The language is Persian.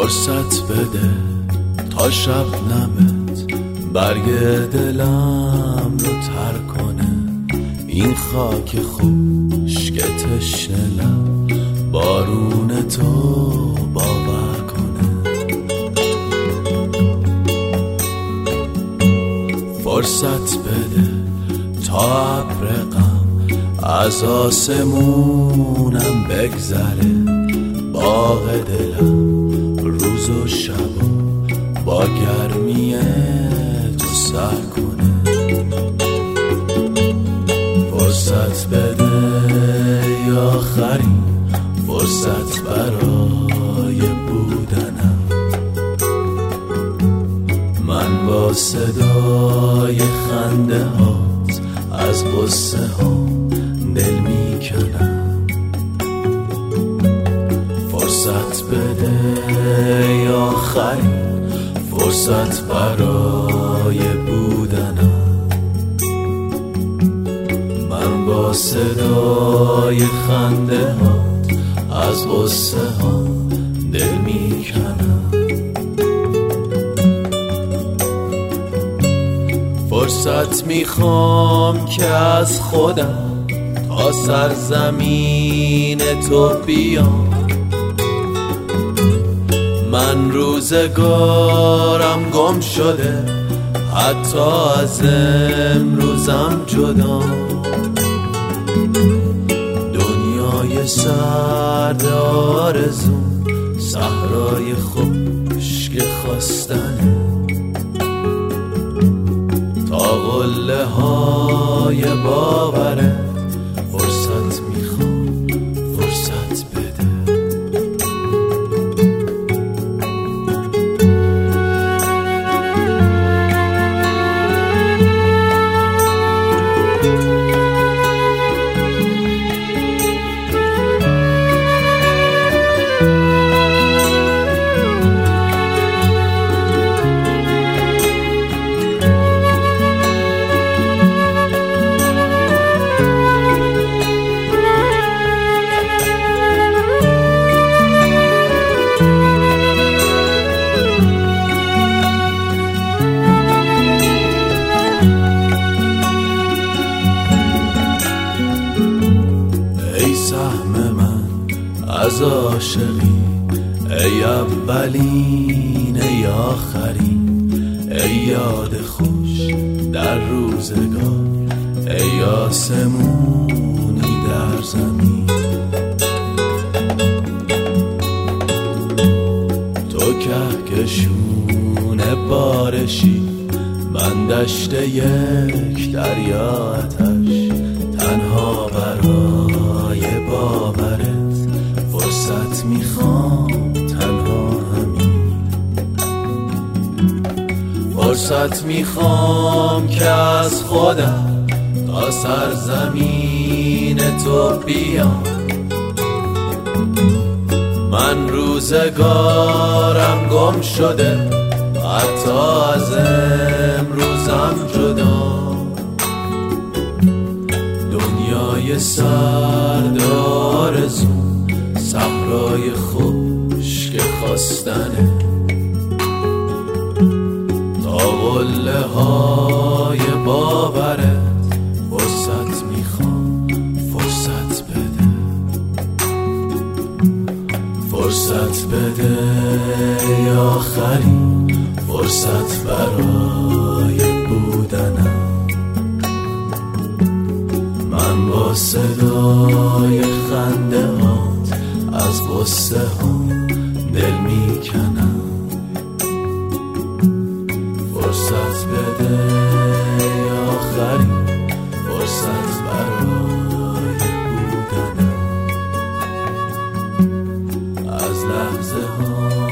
فرصت بده تا شبنمت برگ دلم رو تر کنه، این خاک خشک تشنه‌لب بارون تو باور کنه. فرصت بده تا ابر غم از آسمونم بگذره، باغ دلم روز و شب با گرمی تو سر کنه. فرصت بده یا آخرین فرصت برای بودنم، من با صدای خنده هات از غصه ها دل میکنم. فرصت بده یا آخرین فرصت برای بودنم، من با صدای خنده هات از غصه ها دل میکنم. فرصت میخوام که از خودم تا سرزمین تو بیام، من روزگارم گم شده حتی از امروزم جدا. دنیای سرد آرزوم صحرای خشک خواستنه، تا قله های باوره فرصت میخوام فرصت بده. سهم من از عاشقی، ای اولین ای آخرین، ای یاد خوش در روزگار، ای آسمونی در زمین. تو کهکشون بارشی، من دشت یک دریا آتش، تنها برای باورت فرصت میخوام تنها همین. فرصت میخوام که از خودم تا سرزمین تو بیام، من روزگارم گم شده حتی از امروزم جدا. دنیای سرد آرزوم صحرای خشک خواستنه، تا قله های باورت فرصت میخوام فرصت بده. فرصت بده یا آخرین فرصت برای بودنم، من با صدای خنده هات از غصه ها دل میکنم. فرصت بده یا آخرین فرصت برای بودنم، از لحظه ها